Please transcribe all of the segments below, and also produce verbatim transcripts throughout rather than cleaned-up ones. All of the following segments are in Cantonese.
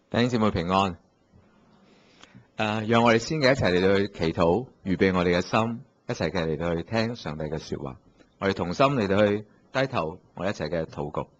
弟兄姊妹平安。誒，讓我哋先嘅一齊嚟到去祈禱，預備我哋嘅心，一齊嘅嚟到去聽上帝嘅說話。我哋同心嚟到去低頭，我哋一齊嘅禱告。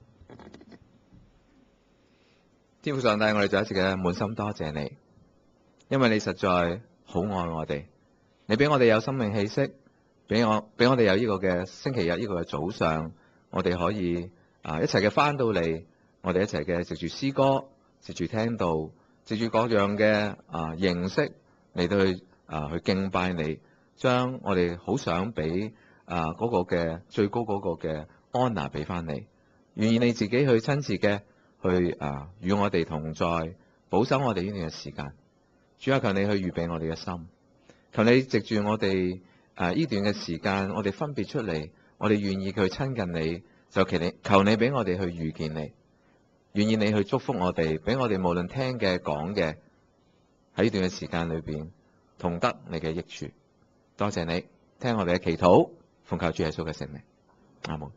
天父上帝，我哋再一次嘅滿心多謝你，因為你實在好愛我哋，你俾我哋有生命氣息，俾我俾我哋有呢個嘅星期日呢個嘅早上，我哋可以啊一齊嘅翻到嚟，我哋一齊嘅藉住詩歌，藉住聽道，藉住各樣嘅啊形式嚟到去啊去敬拜你，將我哋好想俾啊嗰個嘅最高嗰個嘅 honor 俾翻你，願意你自己去親自嘅去啊與我哋同在，保守我哋呢段嘅時間。主啊，求你去預備我哋嘅心，求你藉住我哋啊呢段嘅時間，我哋分別出嚟，我哋願意去親近你，就求你求你俾我哋去遇見你。願意你去祝福我哋，俾我哋無論聽嘅講嘅喺呢段嘅時間裏邊同得你嘅益處。多謝你聽我哋嘅祈禱，奉靠主耶穌嘅聖名，阿門。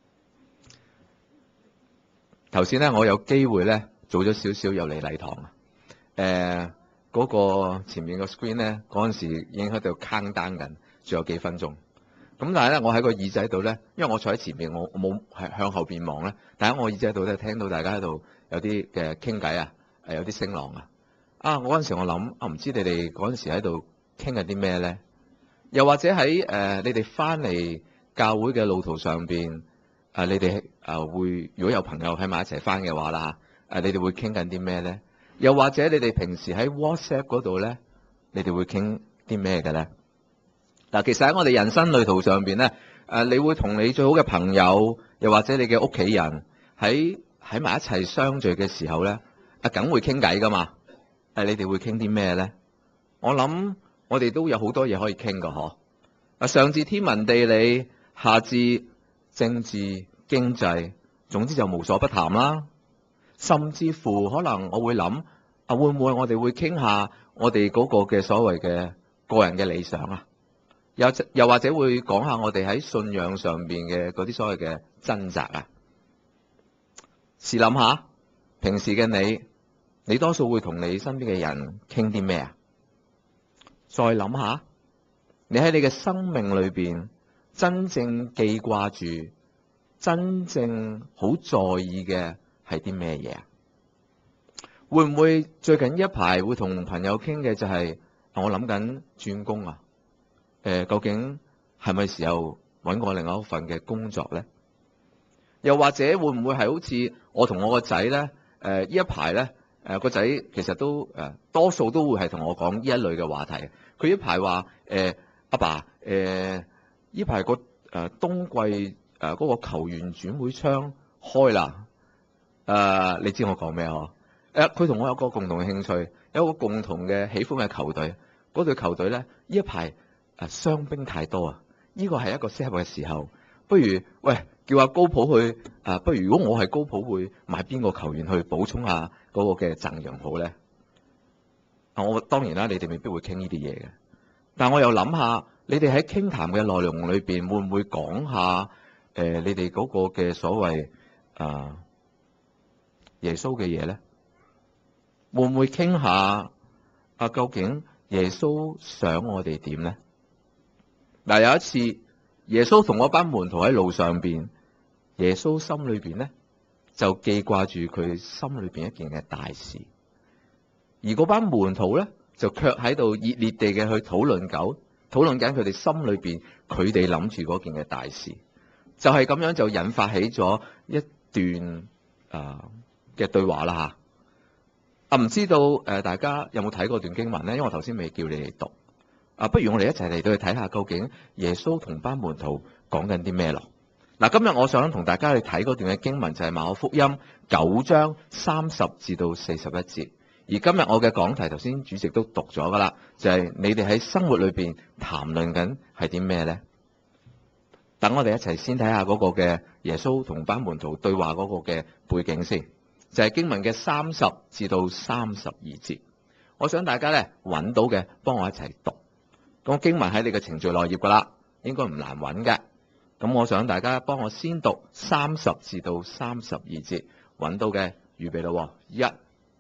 頭先咧，我有機會咧做咗少少入嚟禮堂啊。誒、呃，嗰、那個前面個 screen 咧，嗰陣時已經喺度 count down 緊，仲有幾分鐘。咁但係咧，我喺個耳仔度咧，因為我坐喺前面，我我冇係向後邊望咧。但喺我耳仔度咧，聽到大家喺度有啲嘅傾偈啊，誒有啲聲浪啊。啊，我嗰陣時我諗啊，唔知你哋嗰陣時喺度傾緊啲咩咧？又或者喺誒、呃、你哋翻嚟教會嘅路途上邊，啊你哋啊會如果有朋友喺埋一齊翻嘅話啦嚇，誒你哋會傾緊啲咩咧？又或者你哋平時喺 WhatsApp 嗰度咧，你哋會傾啲咩嘅咧？嗱，其實喺我哋人生旅途上邊咧，誒，你會同你最好嘅朋友，又或者你嘅屋企人喺喺埋一齊相聚嘅時候咧，啊，梗會傾偈噶嘛。誒，你哋會傾啲咩咧？我諗我哋都有好多嘢可以傾噶，嗬。啊，上至天文地理，下至政治經濟，總之就無所不談啦。甚至乎可能我會諗，啊，會唔會我哋會傾下我哋嗰個嘅所謂嘅個人嘅理想啊？又又或者會講下我哋喺信仰上邊嘅嗰啲所謂嘅掙扎啊。試諗下，平時嘅你，你多數會同你身邊嘅人傾啲咩啊？再諗下，你喺你嘅生命裏邊真正記掛住、真正好在意嘅係啲咩嘢啊？會唔會最近一排會同朋友傾嘅就係、是、我諗緊轉工啊？誒、呃，究竟係咪時候揾過另外一份嘅工作咧？又或者會唔會係好似我同我個仔咧？誒、呃，呢一排咧，誒、呃、個仔其實都誒、呃、多數都會係同我講呢一類嘅話題。佢呢排話誒阿爸誒呢排個誒冬季誒嗰個球員轉會窗開啦。誒、呃，你知我講咩嗬？誒，佢同我有個共同嘅興趣，有一個共同嘅喜歡嘅球隊。嗰隊球隊咧，呢一排。誒，傷兵太多啊！呢個係一個適合嘅時候，不如喂叫阿高普去啊！不如如果我係高普，會買邊個球員去補充下嗰個嘅陣容好咧？啊，我當然啦，你哋未必會傾呢啲嘢嘅，但我又諗下，你哋喺傾談嘅內容裏邊，會唔會講下誒、呃、你哋嗰個嘅所謂啊耶穌嘅嘢咧？會唔會傾下啊？究竟耶穌想我哋點咧？嗱，有一次耶穌同嗰班門徒喺路上邊，耶穌心裏邊咧就記掛住佢心裏邊一件嘅大事，而嗰班門徒咧就卻喺度熱烈地嘅去討論緊，討論緊佢哋心裏邊佢哋諗住嗰件嘅大事，就係咁樣就引發起咗一段啊嘅對話啦吓。啊，唔知道誒大家有冇睇過段經文咧？因為我頭先未叫你哋讀。啊，不如我哋一齊嚟到去睇下，究竟耶穌同班門徒講緊啲咩咯？嗱，今日我想同大家去睇嗰段嘅經文就係馬可福音九章三十至到四十一節。而今日我嘅講題頭先主席都讀咗噶啦，就係你哋喺生活裏邊談論緊係啲咩咧？等我哋一齊先睇下嗰個嘅耶穌同班門徒對話嗰個嘅背景先，就係經文嘅三十至到三十二節。我想大家咧揾到嘅，幫我一齊讀。咁經文喺你嘅程序內頁噶啦，應該唔難揾嘅。咁我想大家幫我先讀三十至到三十二節，揾到嘅預備咯，一、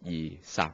二、三。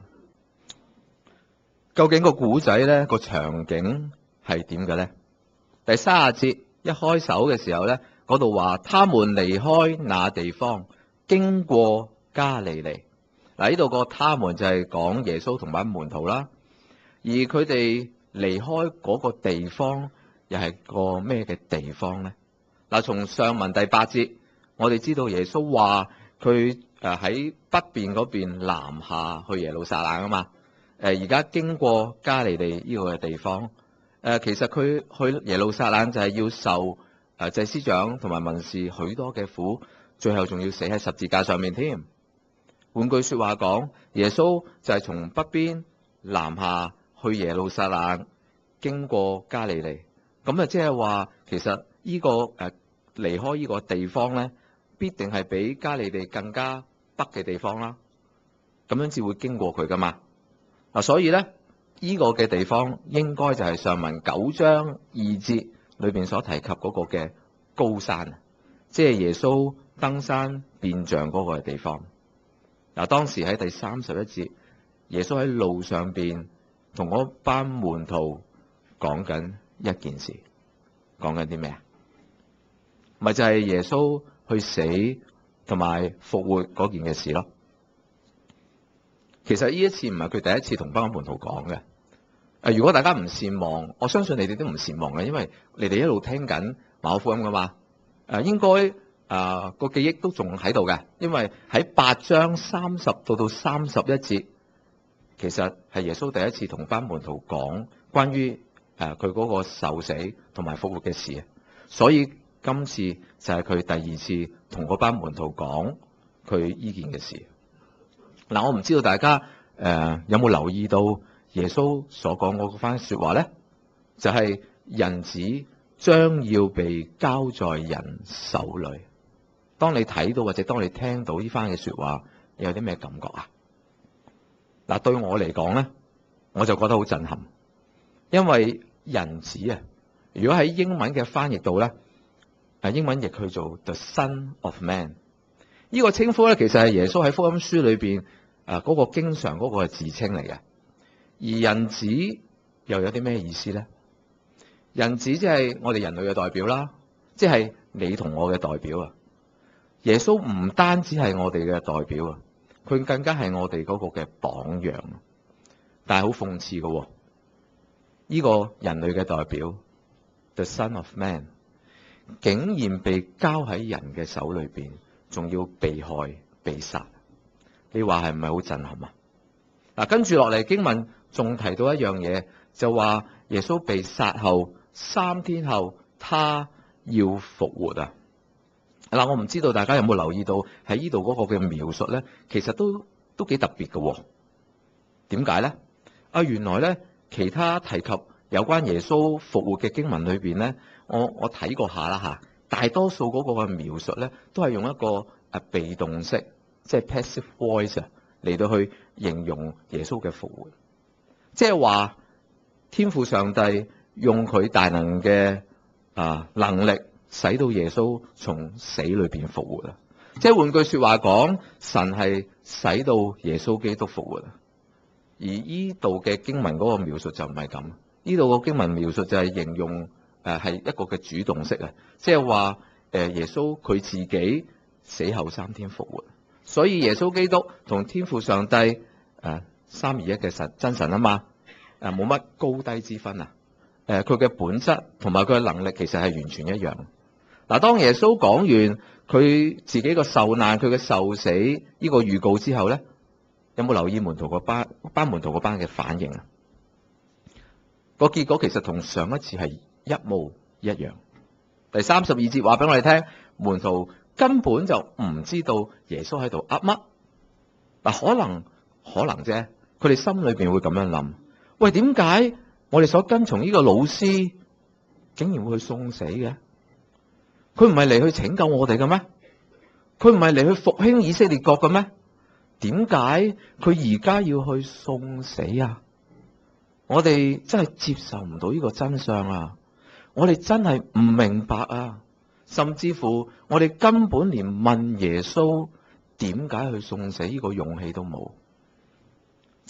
究竟個古仔咧個場景係點嘅咧？第三十節一開首嘅時候咧，嗰度話他們離開那地方，經過加利利。嗱，呢度個他們就係講耶穌同班門徒啦，而佢哋離開嗰個地方又係個咩嘅地方咧？嗱，從上文第八節，我哋知道耶穌話佢誒喺北邊嗰邊南下去耶路撒冷啊嘛。誒而家經過加利利呢個嘅地方，誒其實佢去耶路撒冷就係要受誒祭司長同埋文士許多嘅苦，最後仲要死喺十字架上面添。換句説話講，耶穌就係從北邊南下去耶路撒冷，經過加利利。咁啊，即係話其實呢個誒離開呢個地方咧，必定係比加利利更加北嘅地方啦。咁樣至會經過佢噶嘛。嗱，所以咧，呢個嘅地方應該就係上文九章二節裏邊所提及嗰個嘅高山，即係耶穌登山變像嗰個地方。嗱，當時喺第三十一節，耶穌喺路上邊同嗰班門徒講緊一件事，講緊啲咩啊？咪就係耶穌去死同埋復活嗰件嘅事咯。其實呢一次唔係佢第一次同班門徒講嘅。誒，如果大家唔善忘，我相信你哋都唔善忘嘅，因為你哋一路聽緊馬可福音噶嘛。誒，應該誒個記憶都仲喺度嘅，因為喺八章三十到到三十一節，其實係耶穌第一次同班門徒講關於誒佢嗰個受死同埋復活嘅事。所以今次就係佢第二次同嗰班門徒講佢依件嘅事。嗱，我唔知道大家誒、呃、有冇留意到耶穌所講嗰番説話咧？就係、是、人子將要被交在人手裏。當你睇到或者當你聽到呢番嘅説話，你有啲咩感覺啊？嗱，對我嚟講咧，我就覺得好震撼，因為人子啊，如果喺英文嘅翻譯度咧，誒英文譯去做 The Son of Man， 呢個稱呼咧，其實係耶穌喺福音書裏邊。啊！嗰、那個經常嗰個係自稱嚟嘅，而人子又有啲咩意思咧？人子即係我哋人類嘅代表啦，即係你同我嘅代表啊！耶穌唔單止係我哋嘅代表啊，佢更加係我哋嗰個嘅榜樣。但係好諷刺嘅喎，呢、這個人類嘅代表 The Son of Man 竟然被交喺人嘅手裏邊，仲要被害被殺。你話係唔係好震撼啊？嗱，跟住落嚟經文仲提到一樣嘢，就話耶穌被殺後三天後，他要復活啊！嗱，我唔知道大家有冇留意到喺呢度嗰個嘅描述咧，其實都都幾特別嘅喎。點解咧？啊，原來咧其他提及有關耶穌復活嘅經文裏邊咧，我我睇過下啦嚇，大多數嗰個嘅描述咧都係用一個誒被動式。即係 passive voice 啊，嚟到去形容耶穌嘅復活，即係話天父上帝用佢大能嘅啊能力，使到耶穌從死裏邊復活啊！即係換句説話講，神係使到耶穌基督復活啊！而依度嘅經文嗰個描述就唔係咁，呢度個經文描述就係形容誒係一個嘅主動式啊，即係話誒耶穌佢自己死後三天復活。所以耶穌基督同天父上帝誒、呃、三而一嘅神真神啊嘛，誒冇乜高低之分啊，誒佢嘅本質同埋佢嘅能力其實係完全一樣。嗱、呃，當耶穌講完佢自己個受難、佢嘅受死呢個預告之後咧，有冇留意門徒個班班門徒嗰班嘅反應啊？個結果其實同上一次係一模一樣。第三十二節話俾我哋聽，門徒根本就唔知道耶穌喺度噏乜。嗱，可能可能啫，佢哋心裏邊會咁樣諗：喂，點解我哋所跟從呢個老師，竟然會去送死嘅？佢唔係嚟去拯救我哋嘅咩？佢唔係嚟去復興以色列國嘅咩？點解佢而家要去送死啊？我哋真係接受唔到呢個真相啊！我哋真係唔明白啊！甚至乎我哋根本連問耶穌點解去送死呢個勇氣都冇。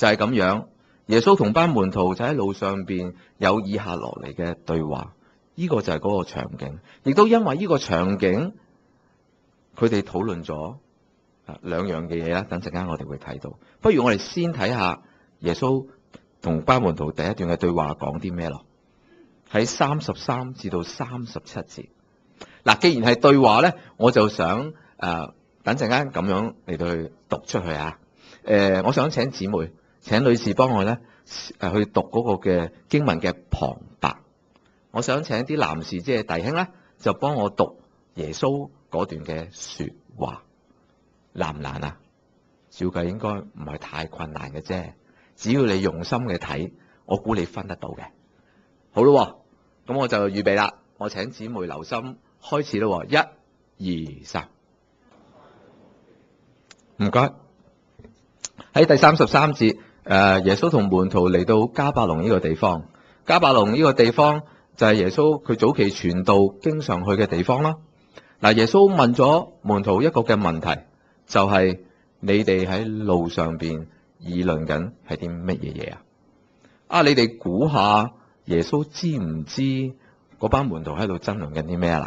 就係咁樣。耶穌同班門徒就喺路上邊有以下落嚟嘅對話，呢個就係嗰個場景，亦都因為呢個場景，佢哋討論咗兩樣嘅嘢啦。等陣間我哋會睇到，不如我哋先睇下耶穌同班門徒第一段嘅對話講啲咩咯？喺三十三至到三十七節。嗱，既然係對話咧，我就想誒、呃、等陣間咁樣嚟到去讀出去啊。誒、呃，我想請姊妹。請女士幫我咧，誒去讀嗰個嘅經文嘅旁白。我想請啲男士，即係弟兄咧，就幫我讀耶穌嗰段嘅說話。難唔難啊？照計應該唔係太困難嘅啫，只要你用心嘅睇，我估你分得到嘅。好咯，咁我就預備啦。我請姊妹留心，開始咯。一、二、三，唔該。喺第三十三節。誒，耶穌同門徒嚟到迦百農呢個地方，迦百農呢個地方就係耶穌佢早期傳道經常去嘅地方啦。嗱，耶穌問咗門徒一個嘅問題，就係、是、你哋喺路上邊議論緊係啲乜嘢嘢啊？啊，你哋估下耶穌知唔知嗰班門徒喺度爭論緊啲咩啦？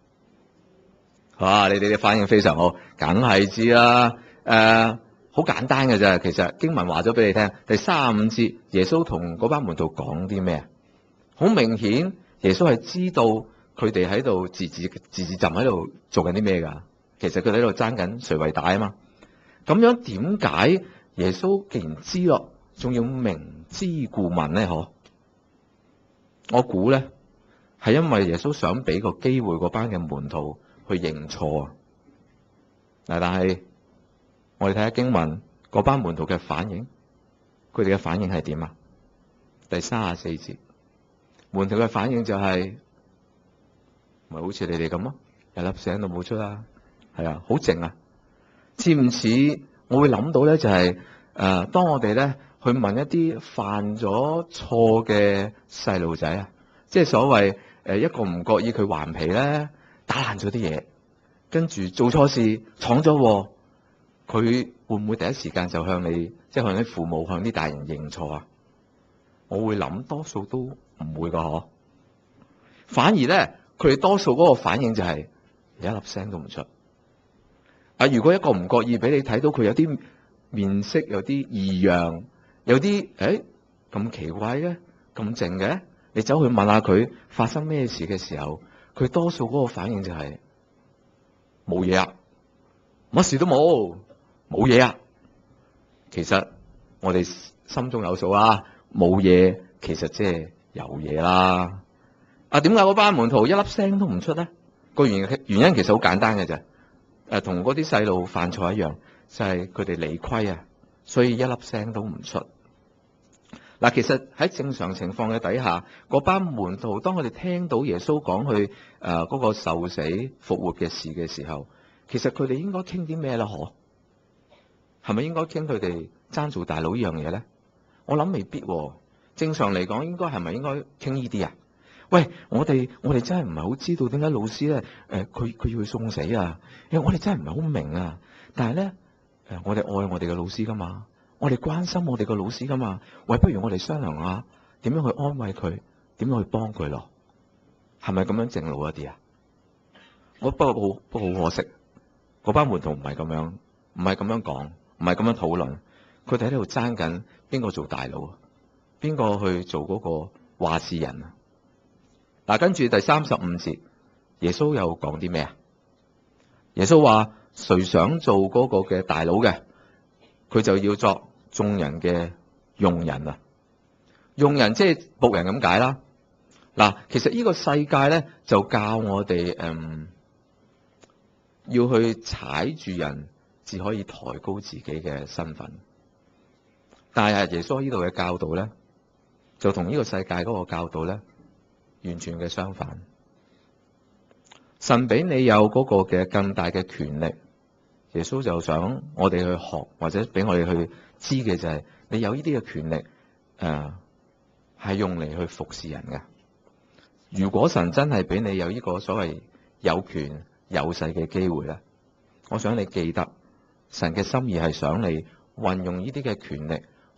哇！你哋嘅反應非常好，梗係知啦。誒、呃。好簡單嘅啫，其實經文話咗俾你聽，第三十五節耶穌同嗰班門徒講啲咩？好明顯，耶穌係知道佢哋喺度自自自自浸喺度做緊啲咩㗎。其實佢哋喺度爭緊誰為大啊嘛。咁樣點解耶穌既然知咯，仲要明知故問咧？嗬？我估咧係因為耶穌想俾個機會嗰班嘅門徒去認錯啊。嗱，但係。我哋睇下經文嗰班門徒嘅反應，佢哋嘅反應係點啊？第三十四節，門徒嘅反應就係咪好似你哋咁咯？一粒聲都冇出啊，係啊，好靜啊。似唔似我會諗到咧？就係、是、誒、呃，當我哋咧去問一啲犯咗錯嘅細路仔啊，即係所謂誒一個唔覺意佢頑皮咧，打爛咗啲嘢，跟住做錯事闖咗禍。佢會唔會第一時間就向你，即係向啲父母、向啲大人認錯啊？我會諗多數都唔會噶嗬。反而咧，佢哋多數嗰個反應就係一粒聲都唔出。啊，如果一個唔覺意俾你睇到佢有啲面色有啲異樣，有啲誒咁奇怪嘅，咁靜嘅，你走去問下佢發生咩事嘅時候，佢多數嗰個反應就係冇嘢啊，乜事都冇。冇嘢啊，其實我哋心中有數啊，冇嘢其實即係有嘢啦。啊，點解嗰班門徒一粒聲都唔出咧？個原原因其實好簡單嘅啫，誒，同嗰啲細路犯錯一樣，就係佢哋理虧啊，所以一粒聲都唔出。嗱，其實喺正常情況嘅底下，嗰班門徒當佢哋聽到耶穌講去誒嗰個受死復活嘅事嘅時候，其實佢哋應該傾啲咩咧？嗬？係咪應該傾佢哋爭做大佬呢樣嘢咧？我諗未必喎。正常嚟講，應該係咪應該傾呢啲啊？喂，我哋我哋真係唔係好知道點解老師咧誒佢佢要去送死啊？因為我哋真係唔係好明啊。但係咧誒，我哋愛我哋嘅老師噶嘛，我哋關心我哋嘅老師噶嘛。喂，不如我哋商量下點樣去安慰佢，點樣去幫佢咯？係咪咁樣正路一啲啊？我不過好不過好可惜，嗰班門徒唔係咁樣，唔係咁樣講。唔係咁樣討論，佢哋喺度爭緊邊個做大佬啊？邊個去做嗰個話事人啊？嗱，跟住第三十五節，耶穌又講啲咩啊？耶穌話：誰想做嗰個嘅大佬嘅，佢就要作眾人嘅用人啊！用人即係僕人咁解啦。嗱，其實呢個世界咧就教我哋誒、嗯，要去踩住人。只可以抬高自己嘅身份，但係耶穌呢度嘅教導咧，就同呢個世界嗰個教導咧，完全嘅相反。神俾你有嗰個嘅更大嘅權力，耶穌就想我哋去學，或者俾我哋去知嘅就係、是，你有呢啲嘅權力，誒、呃，係用嚟去服侍人嘅。如果神真係俾你有呢個所謂有權有勢嘅機會咧，我想你記得。神嘅心意係想你運用呢啲嘅權力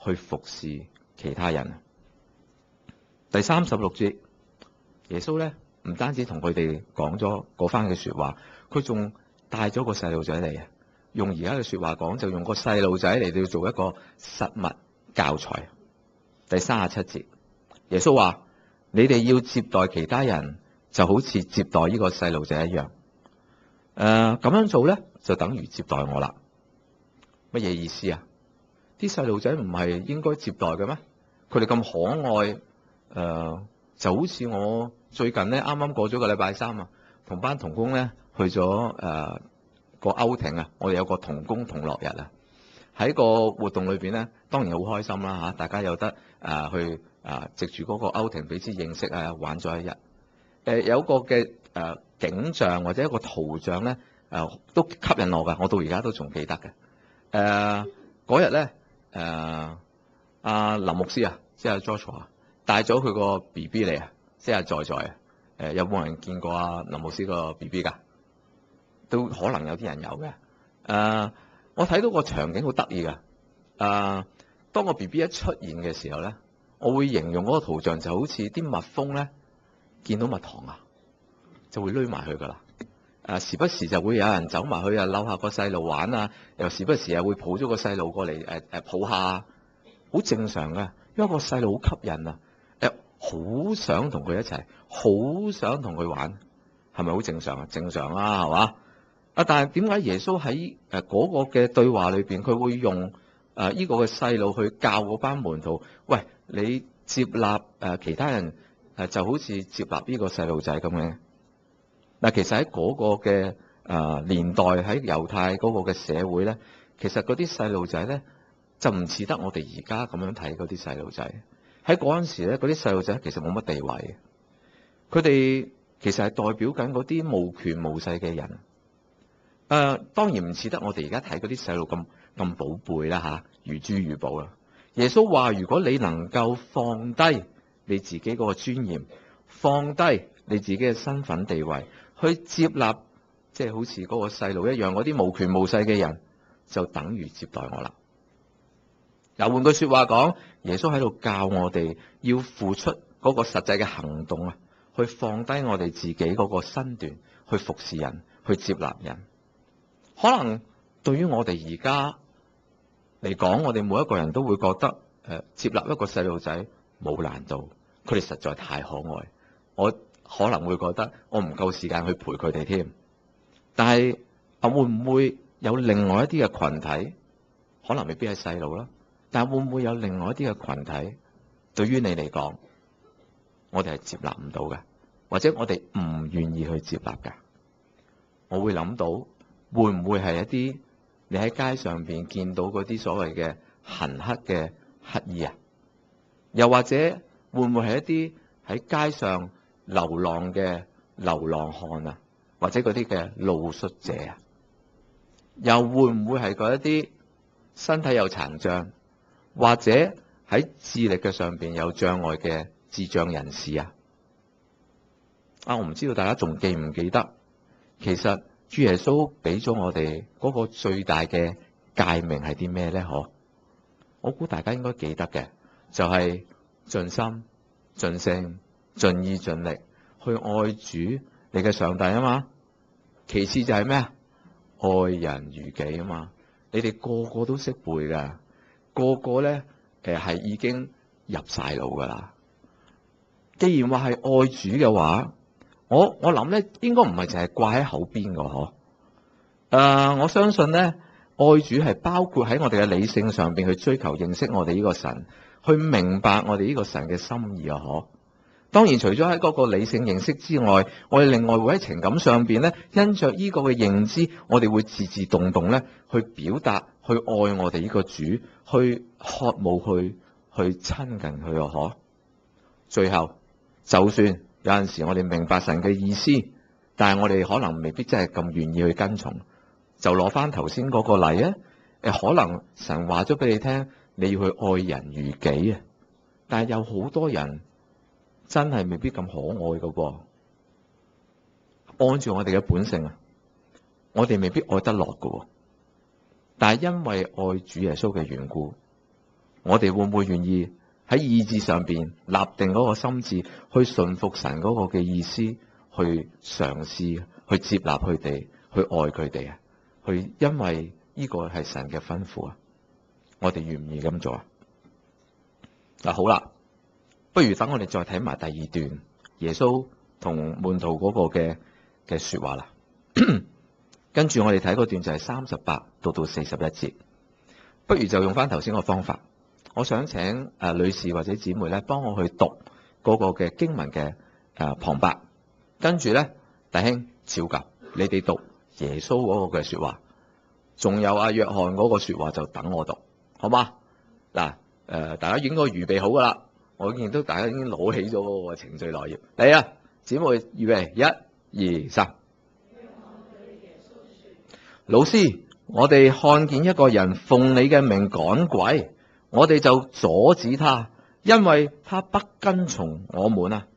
去服侍其他人。第三十六節，耶穌咧唔單止同佢哋講咗嗰番嘅說話，佢仲帶咗個細路仔嚟啊！用而家嘅說話講，就用個細路仔嚟到做一個實物教材。第三十七節，耶穌話：你哋要接待其他人，就好似接待呢個細路仔一樣。誒、呃，咁樣做咧，就等於接待我啦。乜嘢意思啊？啲細路仔唔係應該接待嘅咩？佢哋咁可愛，誒、呃，就好似我最近咧啱啱過咗個禮拜三啊，同班同工咧去咗誒、呃、個歐庭啊，我哋有個同工同樂日啊。喺個活動裏邊咧，當然好開心啦嚇，大家有得誒、呃、去誒藉住嗰個歐庭彼此認識啊，玩咗一日。誒、呃、有個嘅誒、呃、景象或者一個圖像咧，誒、呃、都吸引我㗎，我到而家都仲記得嘅。誒嗰日咧，誒阿林牧師啊，即係 Joshua 啊，帶咗佢個 B B 嚟啊，即係在在啊。誒有冇人見過阿林牧師個 B B 㗎？都可能有啲人有嘅。誒、呃、我睇到個場景好得意㗎。誒、呃、當個 B B 一出現嘅時候咧，我會形容嗰個圖像就好似啲蜜蜂咧見到蜜糖啊，就會匿埋去㗎啦。誒時不時就會有人走埋去啊，摟下個細路玩啊，又時不時又會抱咗個細路過嚟誒誒抱下，好正常嘅，因為個細路好吸引啊，誒好想同佢一齊，好想同佢玩，係咪好正常啊？正常啦，係嘛？啊，但係點解耶穌喺誒嗰個嘅對話裏邊，佢會用誒呢個嘅細路去教嗰班門徒？喂，你接納誒其他人誒就好似接納呢個細路仔咁嘅。嗱，其實喺嗰個嘅誒年代，喺猶太嗰個嘅社會咧，其實嗰啲細路仔咧就唔似得我哋而家咁樣睇嗰啲細路仔。喺嗰陣時咧，嗰啲細路仔其實冇乜地位，佢哋其實係代表緊嗰啲無權無勢嘅人。誒、呃，當然唔似得我哋而家睇嗰啲細路咁咁寶貝啦嚇，如珠如寶啦。耶穌話：如果你能夠放低你自己嗰個尊嚴，放低你自己嘅身份地位，去接納，即係好似嗰個細路一樣嗰啲無權無勢嘅人，就等於接待我啦。又換句說話講，耶穌喺度教我哋要付出嗰個實際嘅行動啊，去放低我哋自己嗰個身段，去服侍人，去接納人。可能對於我哋而家嚟講，我哋每一個人都會覺得誒、呃，接納一個細路仔冇難度，佢哋實在太可愛，我可能會覺得我唔夠時間去陪佢哋添。但係啊，會唔會有另外一啲嘅群體，可能未必係細路啦，但係會唔會有另外一啲嘅群體，對於你嚟講，我哋係接納唔到嘅，或者我哋唔願意去接納㗎？我會諗到，會唔會係一啲你喺街上邊見到嗰啲所謂嘅行乞嘅乞兒啊？又或者會唔會係一啲喺街上流浪嘅流浪漢啊？或者嗰啲嘅露宿者啊？又會唔會係嗰一啲身體有殘障，或者喺智力嘅上邊有障礙嘅智障人士啊？啊，我唔知道大家仲記唔記得，其實主耶穌俾咗我哋嗰個最大嘅誡命係啲咩咧？嗬，我估大家應該記得嘅，就係盡心、盡性、盡意、盡力去愛主你嘅上帝啊嘛。其次就係咩啊？愛人如己啊嘛。你哋個個都識背噶，個個咧誒係已經入晒腦噶啦。既然話係愛主嘅話，我我諗咧應該唔係淨係掛喺口邊噶嗬。誒、呃，我相信咧愛主係包括喺我哋嘅理性上邊去追求認識我哋呢個神，去明白我哋呢個神嘅心意啊嗬。當然，除咗喺嗰個理性認識之外，我哋另外會喺情感上邊咧，因着呢個嘅認知，我哋會自自動動咧去表達、去愛我哋呢個主，去渴慕去去親近佢啊！嗬。最後，就算有陣時我哋明白神嘅意思，但係我哋可能未必真係咁願意去跟從，就攞翻頭先嗰個例啊！誒，可能神話咗俾你聽，你要去愛人如己啊，但係有好多人。真係未必咁可愛噶噃，按照我哋嘅本性啊，我哋未必愛得落噶。但係因為愛主耶穌嘅緣故， 我哋會唔會願意喺意志上邊立定嗰個心志，去順服神嗰個嘅意思，去嘗試去接納佢哋，去愛佢哋啊？去因為呢個係神嘅吩咐啊！我哋願唔願意咁做啊？嗱，好啦，不如等我哋再睇埋第二段耶穌同門徒嗰個嘅嘅說話啦。跟住我哋睇嗰段就係三十八到到四十一節。不如就用翻頭先個方法，我想請誒、呃、女士或者姊妹咧，幫我去讀嗰個嘅經文嘅誒、呃、旁白，跟住咧弟兄照舊，你哋讀耶穌嗰個嘅說話，仲有阿約翰嗰個說話就等我讀，好嗎？嗱，誒大家應該預備好噶啦，我見到大家已經攞起咗嗰個程序內頁嚟啊，姊妹預備，一、二、三。老師，我哋看見一個人奉你嘅名趕鬼，我哋就阻止他，因為他不跟從我們啊。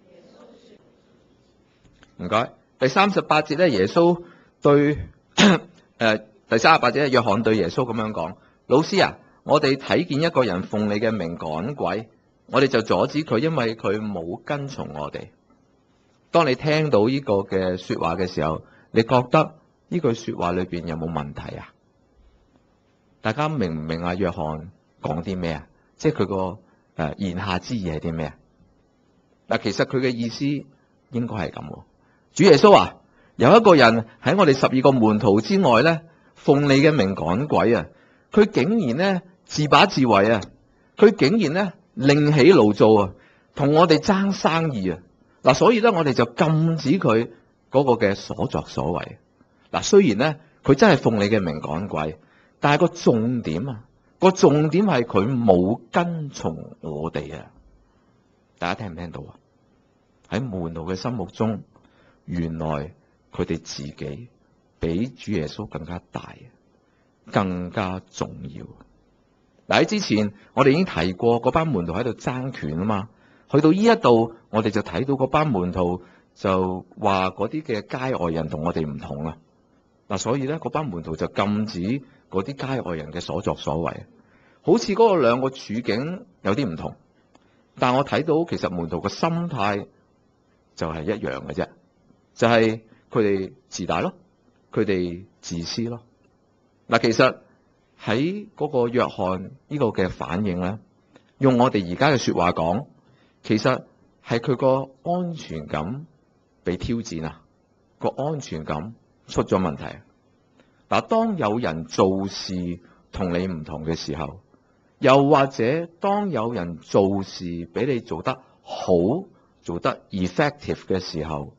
唔該。第三十八節咧，耶穌對誒、呃、第三十八節咧，約翰對耶穌咁樣講：老師啊，我哋睇見一個人奉你嘅名趕鬼，我哋就阻止佢，因為佢冇跟從我哋。當你聽到呢個嘅說話嘅時候，你覺得呢句說話裏邊有冇問題啊？大家明唔明啊？約翰講啲咩啊？即係佢個誒言下之意係啲咩啊？嗱，其實佢嘅意思應該係咁。主耶穌啊，有一個人喺我哋十二個門徒之外咧，奉你嘅名趕鬼啊！佢竟然咧自把自為啊！佢竟然咧另起爐灶啊，同我哋爭生意啊！嗱，所以咧我哋就禁止佢嗰個嘅所作所為。嗱，雖然咧佢真係奉你嘅名趕鬼，但係個重點啊，個重點係佢冇跟從我哋啊！大家聽唔聽到啊？喺門徒嘅心目中，原來佢哋自己比主耶穌更加大，更加重要。嗱，喺之前我哋已經提過，嗰班門徒喺度爭權啊嘛。去到呢一度，我哋就睇到嗰班門徒就話嗰啲嘅街外人同我哋唔同啦。嗱，所以咧，嗰班門徒就禁止嗰啲街外人嘅所作所為，好似嗰個兩個處境有啲唔同，但我睇到其實門徒嘅心態就係一樣嘅啫，就係佢哋自大咯，佢哋自私咯。嗱，其實喺嗰個約翰呢個嘅反應咧，用我哋而家嘅說話講，其實係佢個安全感被挑戰啊，個安全感出咗問題。嗱，當有人做事同你唔同嘅時候，又或者當有人做事比你做得好，做得 effective 嘅時候，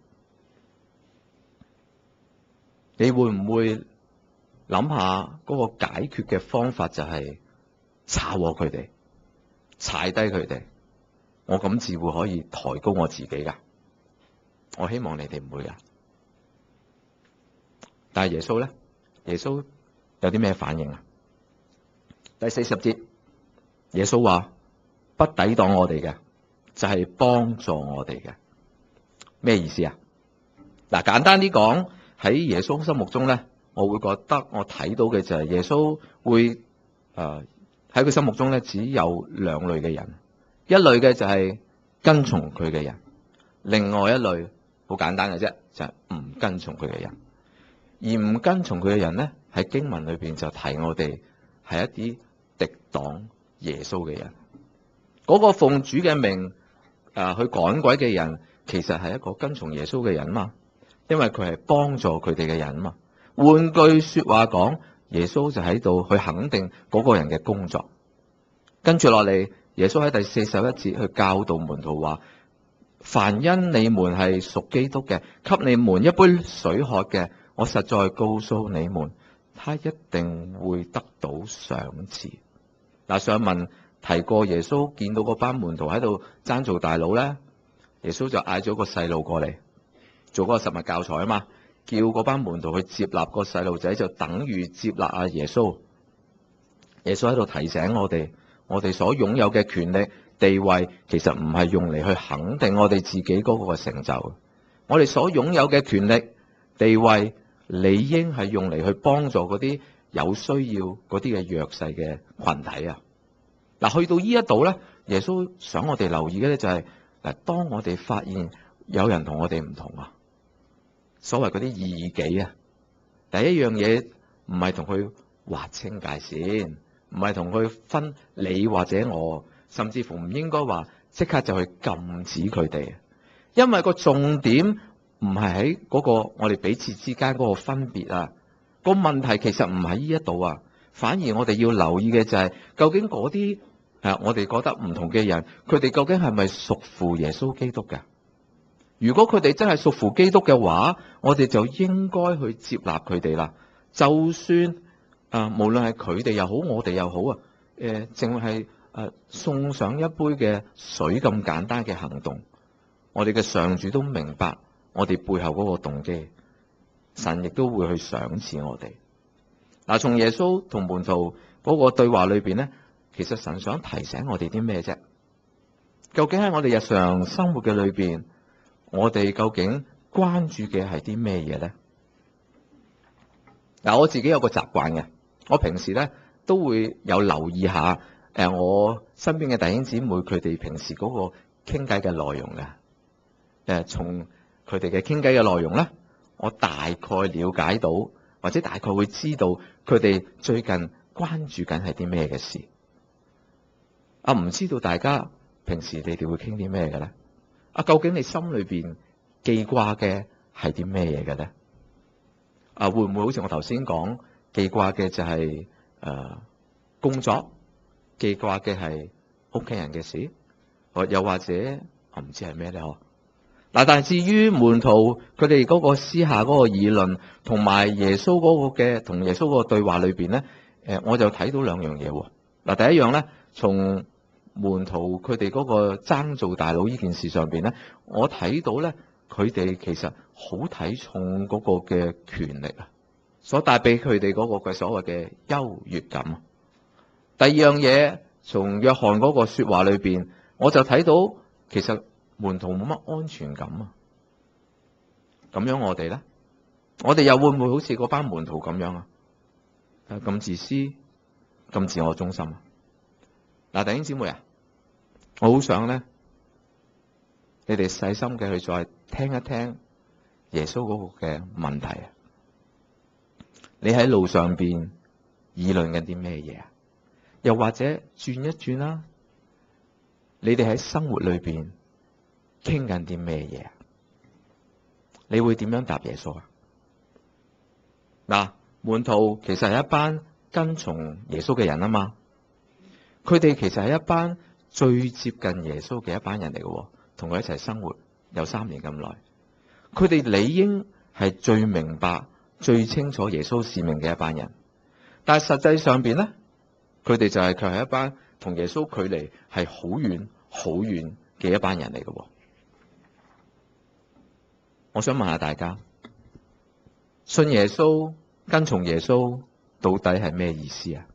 你會唔會諗下嗰個解決嘅方法就係炒禍佢哋，踩低佢哋？我咁至會可以抬高我自己噶。我希望你哋唔會噶。但係耶穌咧，耶穌有啲咩反應啊？第四十節，耶穌話不抵擋我哋嘅，就係幫助我哋嘅。咩意思啊？嗱，簡單啲講，喺耶穌心目中咧，我會覺得我睇到嘅就係耶穌會誒喺佢心目中咧，只有兩類嘅人，一類嘅就係跟從佢嘅人，另外一類好簡單嘅啫，就係唔跟從佢嘅人。而唔跟從佢嘅人咧，喺經文裏邊就提我哋係一啲敵擋耶穌嘅人。嗰個奉主嘅名誒去趕鬼嘅人，其實係一個跟從耶穌嘅人嘛，因為佢係幫助佢哋嘅人嘛。換句說話講，耶穌就喺度去肯定嗰個人嘅工作。跟住落嚟，耶穌喺第四十一節去教導門徒話：凡因你們係屬基督嘅，給你們一杯水喝嘅，我實在告訴你們，他一定會得到賞賜。嗱，上文提過耶穌見到嗰班門徒喺度爭做大佬咧，耶穌就嗌咗個細路過嚟做嗰個實物教材啊嘛，叫嗰班門徒去接納個細路仔，就等於接納阿耶穌。耶穌喺度提醒我哋，我哋所擁有嘅權力地位，其實唔係用嚟去肯定我哋自己嗰個成就。我哋所擁有嘅權力地位，理應係用嚟去幫助嗰啲有需要嗰啲嘅弱勢嘅群體啊。 嗱，去到呢一度咧，耶穌想我哋留意嘅咧就係嗱，當我哋發現有人同我哋唔同啊，所謂嗰啲異己啊，第一樣嘢唔係同佢劃清界線，唔係同佢分你或者我，甚至乎唔應該話即刻就去禁止佢哋，因為個重點唔係喺嗰個我哋彼此之間嗰個分別啊，個問題其實唔喺呢一度啊，反而我哋要留意嘅就係究竟嗰啲誒我哋覺得唔同嘅人，佢哋究竟係咪屬乎耶穌基督嘅？如果佢哋真係屬乎基督嘅話，我哋就應該去接納佢哋啦。就算啊，無論係佢哋又好，我哋又好啊，誒，淨係誒送上一杯嘅水咁簡單嘅行動，我哋嘅上主都明白我哋背後嗰個動機，神亦都會去賞賜我哋。嗱，從耶穌同門徒嗰個對話裏邊咧，其實神想提醒我哋啲咩啫？究竟喺我哋日常生活嘅裏邊，我哋究竟關注嘅係啲咩嘢咧？嗱，我自己有個習慣嘅，我平時咧都會有留意下誒、呃、我身邊嘅弟兄姊妹佢哋平時嗰個傾偈嘅內容嘅。誒、呃，從佢哋嘅傾偈嘅內容咧，我大概了解到，或者大概會知道佢哋最近關注緊係啲咩嘅事。啊，唔知道大家平時你哋會傾啲咩嘅咧？啊，究竟你心裏邊記掛嘅係啲咩嘢嘅咧？啊，會唔會好似我頭先講，記掛嘅就係、是、誒、呃、工作，記掛嘅係屋企人嘅事，或又或者我唔知係咩咧？嗬。嗱，但係至於門徒佢哋嗰個私下嗰個議論，同埋耶穌嗰個嘅同耶穌嗰個對話裏邊咧，誒，我就睇到兩樣嘢喎。嗱，第一樣咧，從門徒佢哋嗰個爭做大佬呢件事上邊咧，我睇到咧，佢哋其實好睇重嗰個嘅權力啊，所帶俾佢哋嗰個嘅所謂嘅優越感。第二樣嘢，從約翰嗰個說話裏邊，我就睇到其實門徒冇乜安全感啊。咁樣我哋咧，我哋又會唔會好似嗰班門徒咁樣啊？誒，咁自私，咁自我中心啊？嗱，弟兄姊妹啊，我好想咧，你哋細心嘅去再聽一聽耶穌嗰個嘅問題啊！你喺路上邊議論緊啲咩嘢啊？又或者轉一轉啦，你哋喺生活裏邊傾緊啲咩嘢啊？你會點樣答耶穌啊？嗱，門徒其實係一班跟從耶穌嘅人啊嘛，佢哋其實係一班最接近耶穌嘅一班人嚟嘅，同佢一齊生活有三年咁耐，佢哋理應係最明白、最清楚耶穌使命嘅一班人，但係實際上邊咧，佢哋就係佢係一班同耶穌距離係好遠、好遠嘅一班人嚟嘅。我想問下大家，信耶穌、跟從耶穌到底係咩意思啊？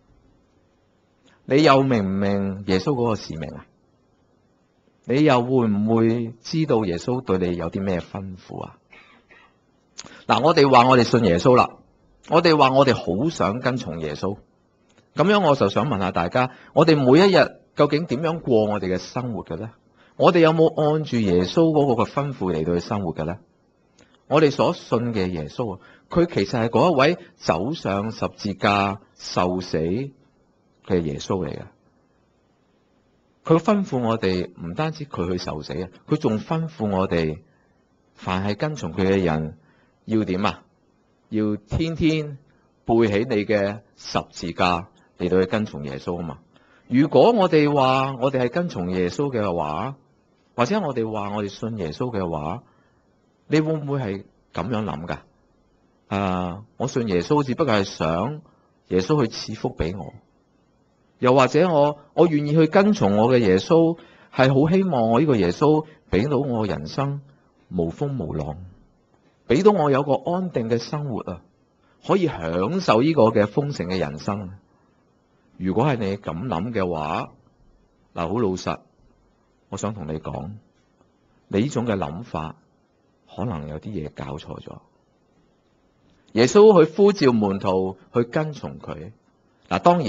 你又明唔明耶穌嗰個使命啊？你又會唔會知道耶穌對你有啲咩吩咐啊？嗱，我哋話我哋信耶穌啦，我哋話我哋好想跟從耶穌，咁樣我就想問下大家，我哋每一日究竟點樣過我哋嘅生活嘅咧？我哋有冇按住耶穌嗰個嘅吩咐嚟到去生活嘅咧？我哋所信嘅耶穌啊，佢其實係嗰一位走上十字架受死嘅耶穌嚟嘅。佢吩咐我哋唔單止佢去受死啊，佢仲吩咐我哋，凡係跟從佢嘅人要點啊？要天天背起你嘅十字架嚟到去跟從耶穌啊嘛。如果我哋話我哋係跟從耶穌嘅話，或者我哋話我哋信耶穌嘅話，你會唔會係咁樣諗噶？啊，我信耶穌只不過係想耶穌去賜福俾我，又或者我我願意去跟從我嘅耶穌，係好希望我呢個耶穌俾到我人生無風無浪，俾到我有個安定嘅生活啊，可以享受呢個嘅豐盛嘅人生。如果係你咁諗嘅話，嗱，好老實，我想同你講，你呢種嘅諗法可能有啲嘢搞錯咗。耶穌去呼召門徒去跟從佢，嗱，當然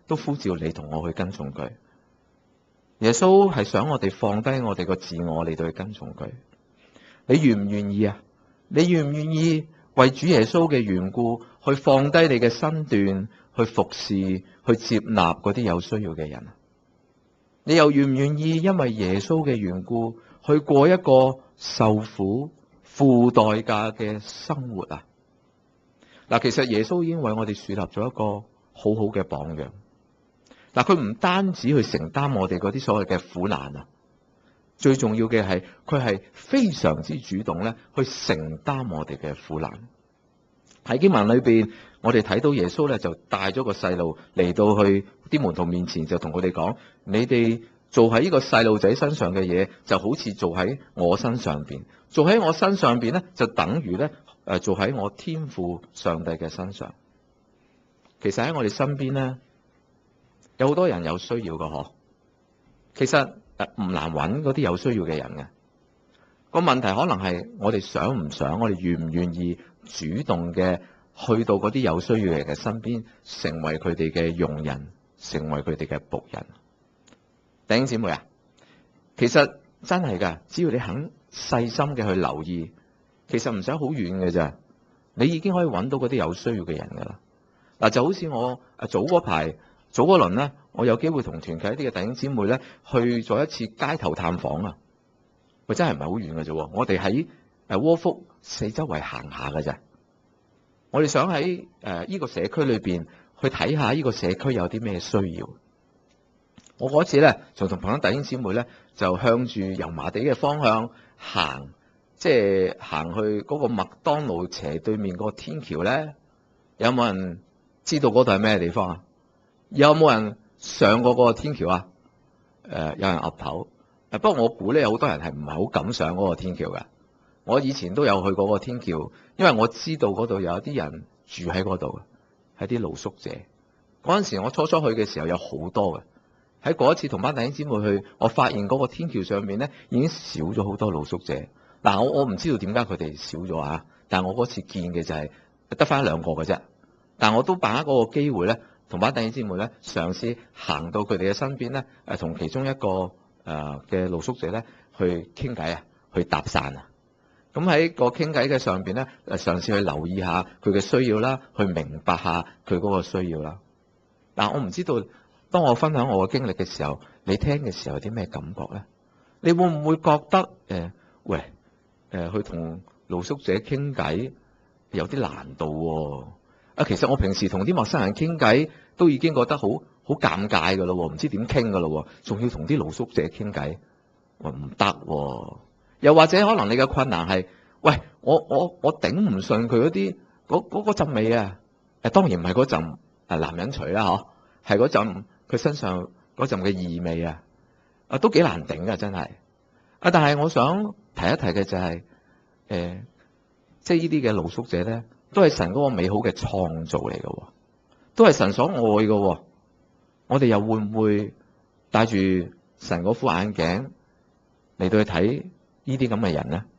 都呼召你同我去跟從佢。耶穌係想我哋放低我哋個自我嚟到去跟從佢。你願唔願意啊？你願唔願意為主耶穌嘅緣故去放低你嘅身段，去服侍，去接納嗰啲有需要嘅人啊？你又願唔願意因為耶穌嘅緣故去過一個受苦付代價嘅生活啊？嗱，其實耶穌已經為我哋樹立咗一個好好嘅榜樣。嗱，佢唔單止去承擔我哋嗰啲所謂嘅苦難啊，最重要嘅係佢係非常之主動咧，去承擔我哋嘅苦難。喺經文裏邊，我哋睇到耶穌咧就帶咗個細路嚟到去啲門徒面前，就同佢哋講：你哋做喺呢個細路仔身上嘅嘢，就好似做喺我身上邊。做喺我身上邊咧，就等於咧誒做喺我天父上帝嘅身上。其實喺我哋身邊咧，有好多人有需要嘅嗬。其實誒唔難揾嗰啲有需要嘅人嘅。個問題可能係我哋想唔想，我哋願唔願意主動嘅去到嗰啲有需要嘅人嘅身邊，成為佢哋嘅用人，成為佢哋嘅僕人。弟兄姊妹啊，其實真係噶，只要你肯細心嘅去留意，其實唔使好遠嘅咋，你已經可以揾到嗰啲有需要嘅人噶啦。嗱，就好似我誒早嗰排早嗰輪咧，我有機會同團契一啲嘅弟兄姊妹咧去咗一次街頭探訪啊。喂，真係唔係好遠嘅啫，我哋喺誒窩福四周圍行下嘅咋。我哋想喺誒呢個社區裏邊去睇下呢個社區有啲咩需要。我嗰次咧就同朋友弟兄姊妹咧就向住油麻地嘅方向行，即係行去嗰個麥當勞斜對面個天橋咧。有冇人知道嗰度係咩地方啊？有冇人上過嗰個天橋啊？誒、呃，有人岌頭。誒，不過我估咧有好多人係唔係好敢上嗰個天橋嘅。我以前都有去過嗰個天橋，因為我知道嗰度有一啲人住喺嗰度，係啲露宿者。嗰陣時我初初去嘅時候有好多嘅。喺嗰一次同班弟兄姊妹去，我發現嗰個天橋上面咧已經少咗好多露宿者。嗱，我我唔知道點解佢哋少咗啊，但係我嗰次見嘅就係得翻一兩個嘅啫。但我都把握嗰個機會咧，同班弟兄姊妹咧嘗試行到佢哋嘅身邊咧，誒同其中一個誒嘅露宿者咧去傾偈啊，去搭訕啊。咁喺個傾偈嘅上邊咧，誒嘗試去留意下佢嘅需要啦，去明白下佢嗰個需要啦。但我唔知道，當我分享我嘅經歷嘅時候，你聽嘅時候有啲咩感覺咧？你會唔會覺得誒、呃，喂，誒、呃、去同露宿者傾偈有啲難度喎？啊，其實我平時同啲陌生人傾偈都已經覺得好好尷尬噶咯，唔知點傾噶咯，仲要同啲露宿者傾偈，我唔得喎。又或者可能你嘅困難係，喂，我我我頂唔順佢嗰啲嗰嗰嗰陣味啊！誒，當然唔係嗰陣誒男人除啦，嗬，係嗰陣佢身上嗰陣嘅異味啊！啊，都幾難頂噶，真係啊！但係我想提一提嘅就係、是，誒、呃，即係呢啲嘅露宿者咧，都係神嗰個美好嘅創造嚟嘅，都係神所愛嘅。我哋又會唔會帶住神嗰副眼鏡嚟到去睇呢啲咁嘅人咧？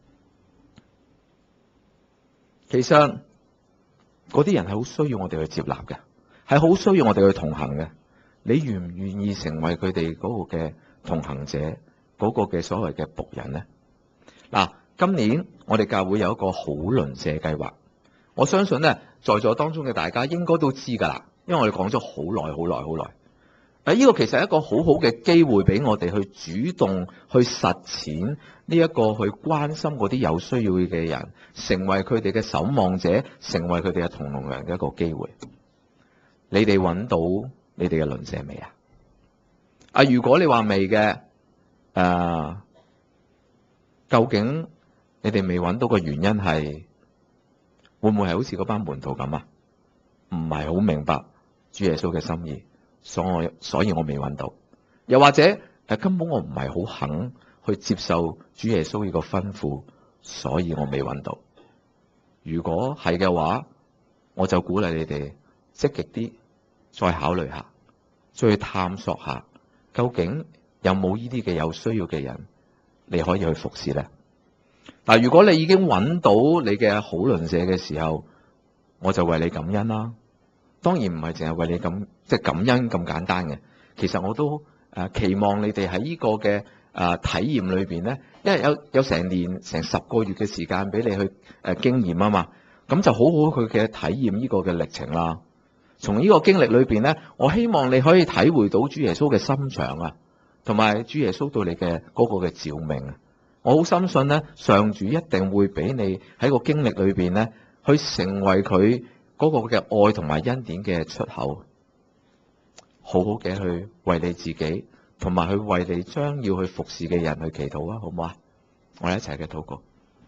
其實嗰啲人係好需要我哋去接納嘅，係好需要我哋去同行嘅。你願唔願意成為佢哋嗰個嘅同行者，嗰個嘅所謂嘅僕人咧？嗱，今年我哋教會有一個好鄰舍計劃，我相信咧，在座當中嘅大家應該都知噶啦，因為我哋講咗好耐、好耐、好耐。誒，呢個其實係一個好好嘅機會，俾我哋去主動去實踐呢一個去關心嗰啲有需要嘅人，成為佢哋嘅守望者，成為佢哋嘅同路人嘅一個機會。你哋揾到你哋嘅鄰舍未啊？啊，如果你話未嘅，誒、呃，究竟你哋未揾到嘅原因係會唔會係好似嗰班門徒咁啊？唔係好明白主耶穌嘅心意。所以所以我未揾到，又或者誒根本我唔係好肯去接受主耶穌呢個吩咐，所以我未揾到。如果係嘅話，我就鼓勵你哋積極啲，再考慮下，再去探索下，究竟有冇呢啲嘅有需要嘅人，你可以去服侍咧。但如果你已經揾到你嘅好鄰舍嘅時候，我就為你感恩啦。 當然唔係淨係為你咁即係感恩咁簡單嘅。其實我都誒、呃、期望你哋喺呢個嘅誒、呃、體驗裏邊咧，因為有有成年成十個月嘅時間俾你去誒、呃、經驗啊嘛，咁就好好佢嘅體驗呢個嘅歷程啦。從呢個經歷裏邊咧，我希望你可以體會到主耶穌嘅心腸啊，同埋主耶穌對你嘅嗰個嘅召命啊。我好深信咧，上主一定會俾你喺個經歷裏邊咧，去成為佢嗰個嘅愛同埋恩典嘅出口，好好嘅去為你自己，同埋去為你將要去服侍嘅人去祈禱啊，好唔好啊？我哋一齊嘅禱告。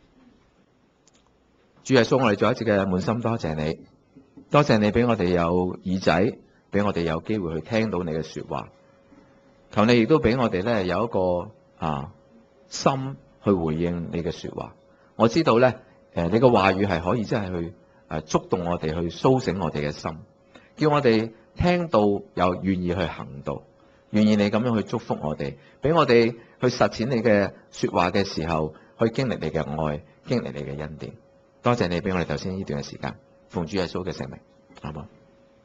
主耶穌，我哋再一次嘅滿心多謝你，多謝你俾我哋有耳仔，俾我哋有機會去聽到你嘅說話。求你亦都俾我哋咧有一個啊心去回應你嘅說話。我知道咧，誒，你嘅話語係可以真係去誒觸動我哋，去蘇醒我哋嘅心，叫我哋聽到又願意去行道，願意你咁樣去祝福我哋，俾我哋去實踐你嘅說話嘅時候，去經歷你嘅愛，經歷你嘅恩典。多謝你俾我哋頭先呢段嘅時間，奉主耶穌嘅聖名，好唔好？